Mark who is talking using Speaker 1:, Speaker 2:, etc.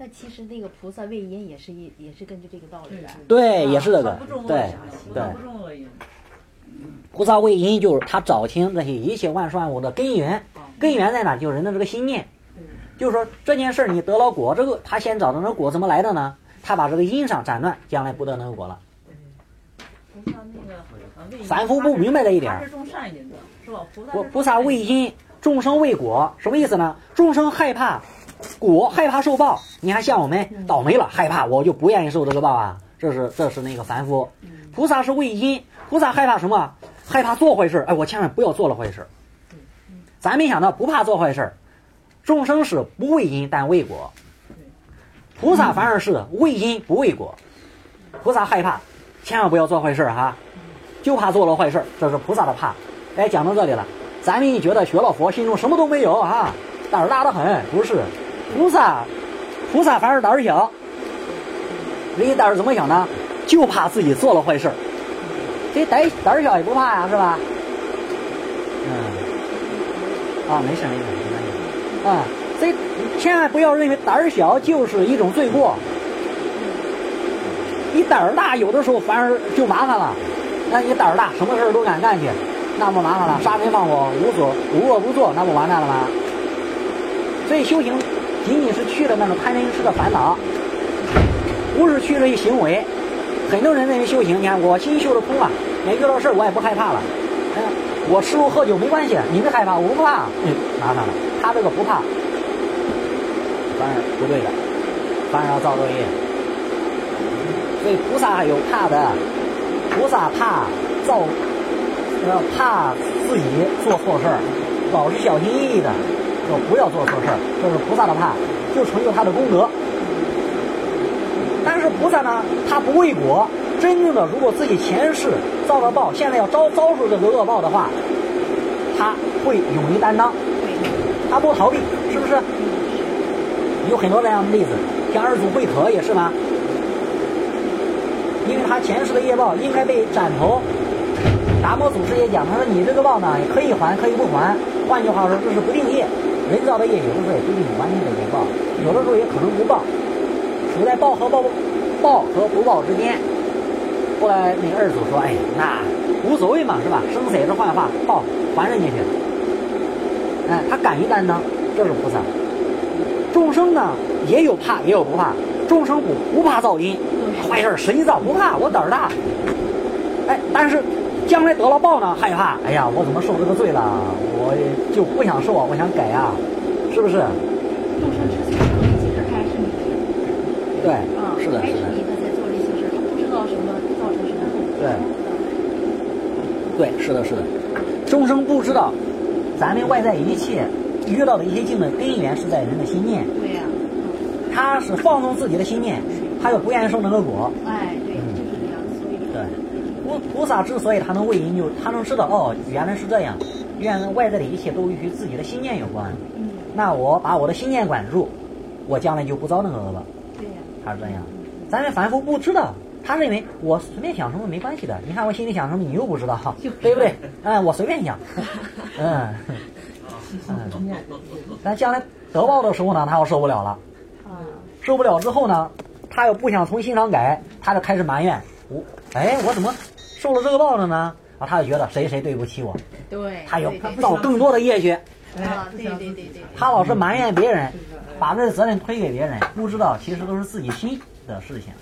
Speaker 1: 那其实那个菩萨畏因也是根据这个道理的。
Speaker 2: 对，也是这个。对对。菩萨畏因就是他找清这些一切万事万物的根源，根源在哪？就是人的这个心念。就是说这件事你得了果，这个他先找的那果怎么来的呢？他把这个因上斩断，将来不得那个果了。凡夫不明白这一点。菩萨畏因，众生畏果，什么意思呢？众生害怕果，害怕受报。你看像我们倒霉了，害怕我就不愿意受这个报啊，这是那个凡夫。菩萨是畏因，菩萨害怕什么？害怕做坏事。哎，我千万不要做了坏事。咱没想到不怕做坏事，众生是不畏因但畏果，菩萨反而是畏因不畏果。菩萨害怕，千万不要做坏事哈，就怕做了坏事，这是菩萨的怕。哎，讲到这里了，咱们一觉得学了佛，心中什么都没有啊，胆儿大的很。不是，菩萨反而胆儿小。人家胆儿怎么小呢？就怕自己做了坏事。这胆儿小也不怕呀，是吧？没事。所以千万不要认为胆儿小就是一种罪过。你胆儿大，有的时候反而就麻烦了。那你胆儿大，什么事都敢干去，那么麻烦了。杀人放火，无恶不作，那不完蛋了吗？所以修行仅仅是去了那种贪嗔痴的烦恼，不是去了一行为。很多人认为修行，你看我心修得通了，遇到事我也不害怕了。我吃肉喝酒没关系，你没害怕，我不怕。麻烦了，他这个不怕，反而不对的，反而要造恶业。所以菩萨有怕的，菩萨怕自己做错事儿，老是小心翼翼的说不要做错事儿，这是菩萨的怕，就成就他的功德。但是菩萨呢，他不畏果。真正的，如果自己前世造了报，现在要遭受这个恶报的话，他会勇于担当，他不逃避，是不是？有很多这样的例子，像二祖慧可也是吗？因为他前世的业报应该被斩头。达摩祖师也讲，他说你这个报呢，可以还，可以不还。换句话说，这是不定业，人造的业有的时候也不一定完全得给报，有的时候也可能不报，处在报和不报之间。后来那个二祖说：“哎，那无所谓嘛，是吧？生死也是幻化，报还人家去。”他敢于担当，这是菩萨。众生呢，也有怕，也有不怕。众生不怕造因，坏事谁造不怕，我胆儿大。但是将来得了报呢，害怕。哎呀，我怎么受这个罪了？我就不想受啊，我想改啊，是不是？
Speaker 1: 众生之所以做这些事，还是你。
Speaker 2: 对，是的，是的。
Speaker 1: 什么造成什么后果？
Speaker 2: 对，是的，是的。众生不知道，咱们外在一切遇到的一些境的根源是在人的心念。
Speaker 1: 对呀。
Speaker 2: 他是放纵自己的心念，他又不愿意受那个果。
Speaker 1: 对，就是这样。所以
Speaker 2: 对，菩萨之所以他能畏因，就是他能知道原来是这样，原来外在的一切都与自己的心念有关。那我把我的心念管住，我将来就不遭那个恶报。
Speaker 1: 对呀。
Speaker 2: 他是这样，咱们凡夫不知道。他认为我随便想什么没关系的，你看我心里想什么你又不知道，对不对？我随便想，但将来得报的时候呢，他要受不了了，受不了之后呢，他又不想从心上改，他就开始埋怨我怎么受了这个报了呢？他就觉得谁对不起我，
Speaker 1: 对，
Speaker 2: 他有造更多的业去，
Speaker 1: 对，
Speaker 2: 他老是埋怨别人，把这责任推给别人，不知道其实都是自己心的事情。